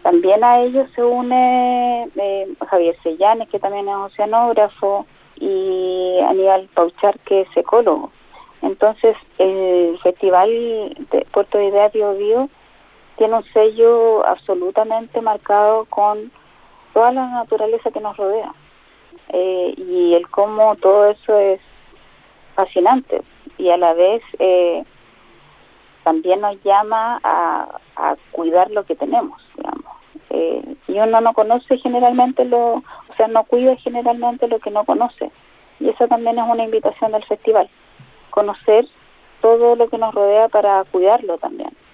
También a ellos se une Javier Sellanes, que también es oceanógrafo, y Aníbal Pauchar, que es ecólogo. Entonces, el Festival de Puerto de Ideas Bio Bio tiene un sello absolutamente marcado con toda la naturaleza que nos rodea. Y el cómo todo eso es fascinante. Y a la vez también nos llama a cuidar lo que tenemos, digamos. Y uno no conoce generalmente no cuida generalmente lo que no conoce. Y eso también es una invitación del festival. Conocer todo lo que nos rodea para cuidarlo también.